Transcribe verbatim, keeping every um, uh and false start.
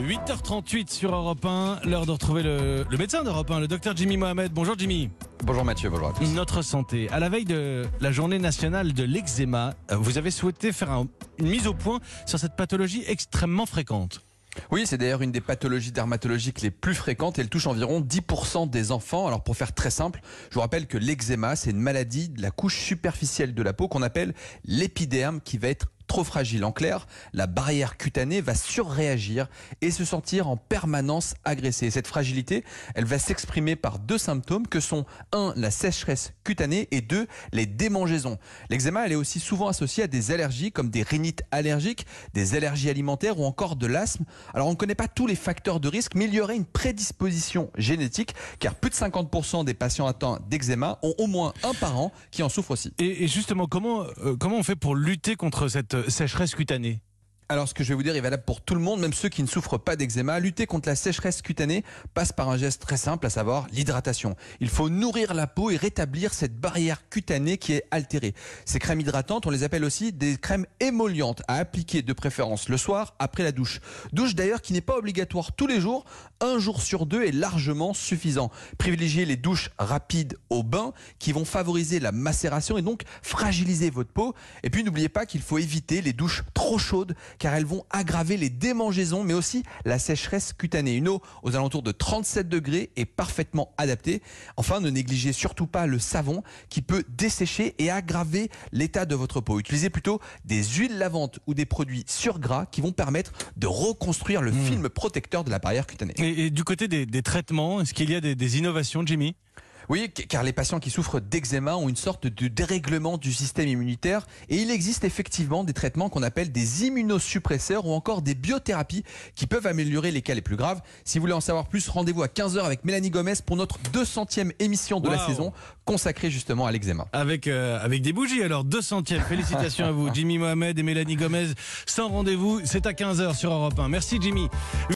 huit heures trente-huit sur Europe un, l'heure de retrouver le, le médecin d'Europe un, le docteur Jimmy Mohamed. Bonjour Jimmy. Bonjour Mathieu, bonjour à tous. Notre santé. À la veille de la journée nationale de l'eczéma, vous avez souhaité faire un, une mise au point sur cette pathologie extrêmement fréquente. Oui, c'est d'ailleurs une des pathologies dermatologiques les plus fréquentes et elle touche environ dix pour cent des enfants. Alors pour faire très simple, je vous rappelle que l'eczéma, c'est une maladie de la couche superficielle de la peau qu'on appelle l'épiderme qui va être trop fragile. En clair, la barrière cutanée va surréagir et se sentir en permanence agressée. Cette fragilité, elle va s'exprimer par deux symptômes que sont un, la sécheresse cutanée et deux, les démangeaisons. L'eczéma, elle est aussi souvent associée à des allergies comme des rhinites allergiques, des allergies alimentaires ou encore de l'asthme. Alors on ne connaît pas tous les facteurs de risque, mais il y aurait une prédisposition génétique car plus de cinquante pour cent des patients atteints d'eczéma ont au moins un parent qui en souffre aussi. Et, et justement, comment, euh, comment on fait pour lutter contre cette sécheresse cutanée ? Alors ce que je vais vous dire est valable pour tout le monde, même ceux qui ne souffrent pas d'eczéma. Lutter contre la sécheresse cutanée passe par un geste très simple, à savoir l'hydratation. Il faut nourrir la peau et rétablir cette barrière cutanée qui est altérée. Ces crèmes hydratantes, on les appelle aussi des crèmes émollientes à appliquer de préférence le soir après la douche. Douche d'ailleurs qui n'est pas obligatoire tous les jours, un jour sur deux est largement suffisant. Privilégiez les douches rapides au bain qui vont favoriser la macération et donc fragiliser votre peau. Et puis n'oubliez pas qu'il faut éviter les douches trop chaudes car elles vont aggraver les démangeaisons, mais aussi la sécheresse cutanée. Une eau aux alentours de trente-sept degrés est parfaitement adaptée. Enfin, ne négligez surtout pas le savon qui peut dessécher et aggraver l'état de votre peau. Utilisez plutôt des huiles lavantes ou des produits sur gras qui vont permettre de reconstruire le mmh. film protecteur de la barrière cutanée. Et, et du côté des, des traitements, est-ce qu'il y a des, des innovations, Jimmy ? Oui, car les patients qui souffrent d'eczéma ont une sorte de dérèglement du système immunitaire et il existe effectivement des traitements qu'on appelle des immunosuppresseurs ou encore des biothérapies qui peuvent améliorer les cas les plus graves. Si vous voulez en savoir plus, rendez-vous à quinze heures avec Mélanie Gomez pour notre deux centième émission de wow. la saison consacrée justement à l'eczéma. Avec, euh, avec des bougies alors, deux centième. Félicitations à vous, Jimmy Mohamed et Mélanie Gomez. Sans rendez-vous, c'est à quinze heures sur Europe un. Merci Jimmy.